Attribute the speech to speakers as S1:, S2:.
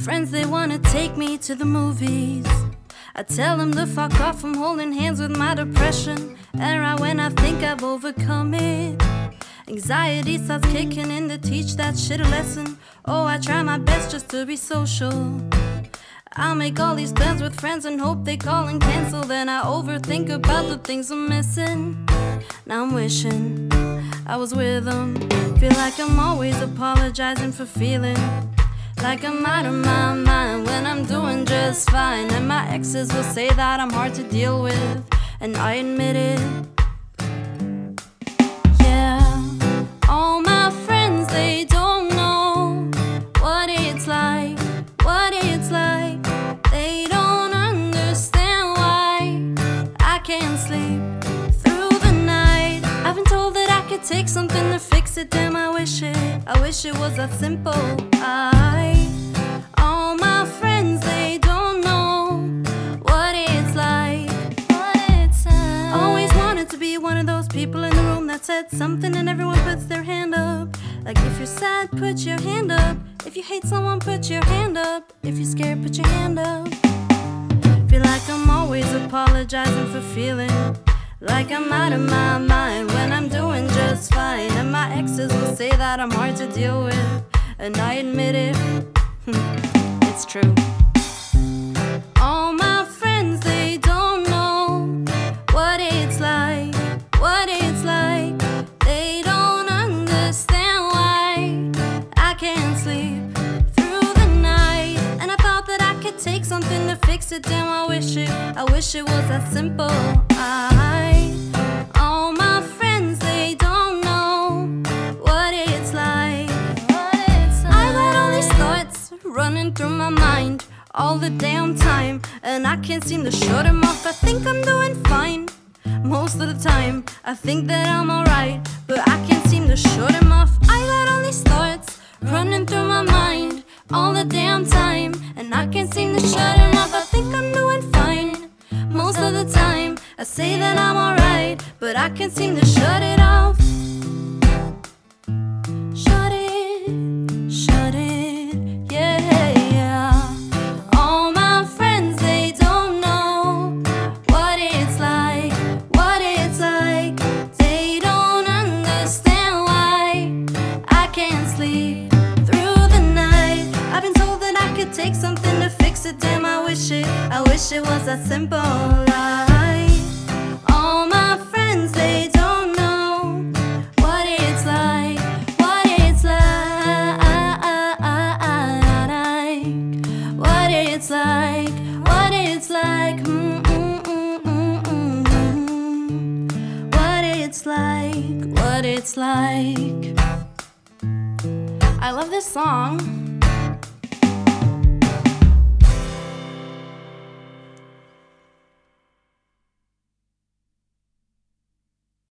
S1: Friends, they wanna take me to the movies. I tell them to fuck off, I'm holding hands with my depression. And right when I think I've overcome it, anxiety starts kicking in to teach that shit a lesson. Oh, I try my best just to be social. I'll make all these plans with friends and hope they call and cancel. Then I overthink about the things I'm missing. Now I'm wishing I was with them. Feel like I'm always apologizing for feeling like I'm out of my mind when I'm doing just fine. And my exes will say that I'm hard to deal with, and I admit it. Yeah, all my friends, they don't know what it's like, what it's like. They don't understand why I can't sleep through the night. I've been told that I could take something to fix it. Damn, I wish it was that simple. All my friends, they don't know what it's like, what it's like. Always wanted to be one of those people in the room that said something and everyone puts their hand up. Like if you're sad, put your hand up. If you hate someone, put your hand up. If you're scared, put your hand up. Feel like I'm always apologizing for feeling like I'm out of my mind when I'm doing just fine. And my exes will say that I'm hard to deal with, and I admit it. It's true. All my friends, they don't know what it's like, what it's like. They don't understand why I can't sleep through the night. And I thought that I could take something to fix it. Damn, I wish it was that simple. All my friends, they don't know what it's like, what it's like. I got all these thoughts running through my mind all the damn time, and I can't seem to shut them off. I think I'm doing fine most of the time. I think that I'm alright, but I can't seem to shut them off. I got all these thoughts running through my mind all the damn time, and I can't seem to shut them off. I think I'm doing fine most of the time. I say that I'm alright, but I can't seem to shut it off. Shut it, yeah. All my friends, they don't know what it's like, what it's like. They don't understand why I can't sleep through the night. I've been told that I could take something to fix it. Damn, I wish it was that simple. All my friends, they don't know what it's like, what it's like, what it's like, what it's like, what it's like, what it's like. I love this song.